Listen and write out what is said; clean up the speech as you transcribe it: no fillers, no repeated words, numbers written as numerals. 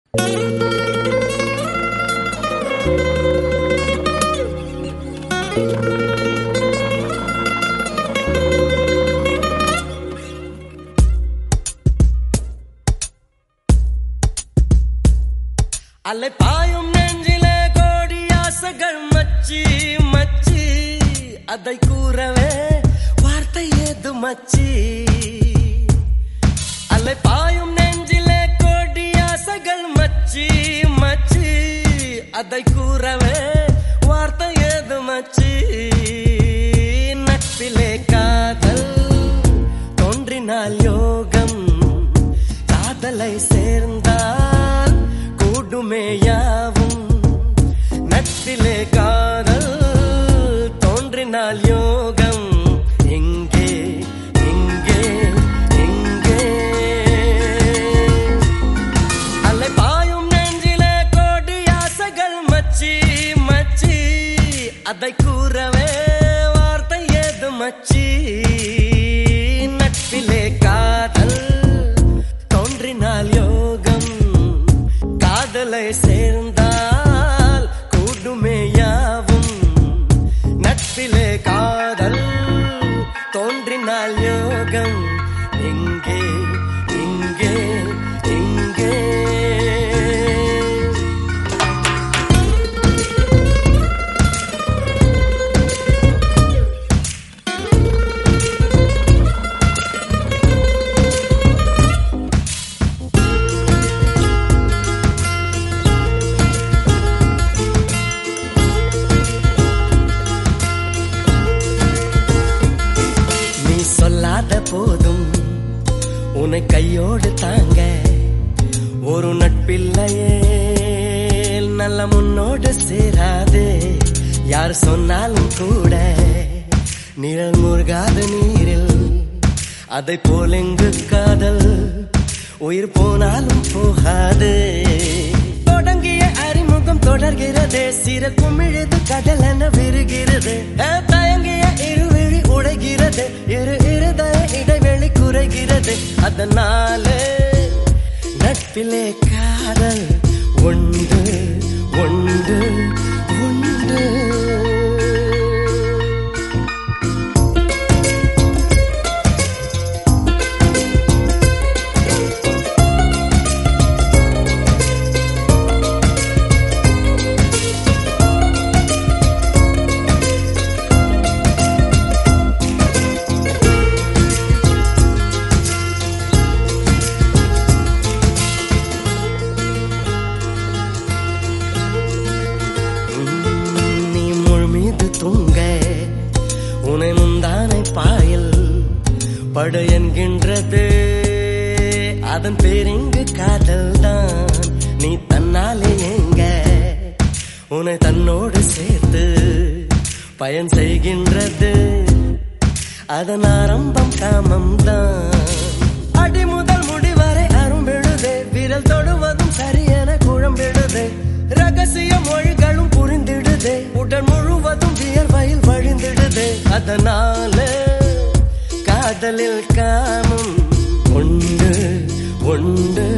அலை பாயும் நெஞ்சிலே கோடி ஆசைகள் மச்சி மச்சி, அதை கூறவே வார்த்தை ஏது மச்சி. அலை பாயும் நெஞ்சிலே கோடி ஆசைகள் மச்சி மச்சி, அதை கூறவே வார்த்தை ஏது மச்சி. நட்பிலே காதல் தோன்றினால் யோகம், காதலை சேர்ந்தால் கூடுமேயாவும். நட்பிலே காதல் தோன்றினால் யோகம், எங்கே எங்கே எங்கே. அலை பாயும் நெஞ்சிலே கோடி ஆசைகள் மச்சி மச்சி, அதை கூறவே வார்த்தை ஏது மச்சி. நட்பிலே காதல் தோன்றினால் யோகம், காதலை சேர்ந்தால் கூடுமேயாவும். நட்பிலே காதல் தோன்றினால் யோகம், எங்கே எங்கே எங்கே. சொல்லாத போதும் உன்னை கையோடு தாங்க ஒரு நட்பில்லையே, நல்ல முன்னோடு சேராது. யார் சொன்னாலும் கூட நிழல் முருகாத நீரில், அதை போல் எங்கு காதல் உயிர் போனாலும் போகாது. தொடங்கிய அறிமுகம் தொடர்கிறது, சிற குமிழுது கடல் என விருகிறது. தயங்கிய இருவிழி உடைகிறது, இரு இருதய இடைவெளி குறைகிறது. அதனாலே நட்பிலே காதல் உண்டு உண்டு உண்டு. உனை முந்தானை பாயில் படு என்கின்றது, அதன் பேரிங்கு காதல் தான். நீ தன்னாலே எங்க உன்னை தன்னோடு சேர்த்து பயன் செய்கின்றது, அதன் ஆரம்பம் காமம் தான். அடி முதல் முடிவரை அரும்பிடுதே, விரல் தொடுவதும் சரியென குழம்பிடுதே. ரகசிய மொழிகளும் புரிந்திடுதே, உடல் முழுவதும் வியர்வையில் வழிந்திடுதே. அதனால காதலில் காமம் உண்டு உண்டு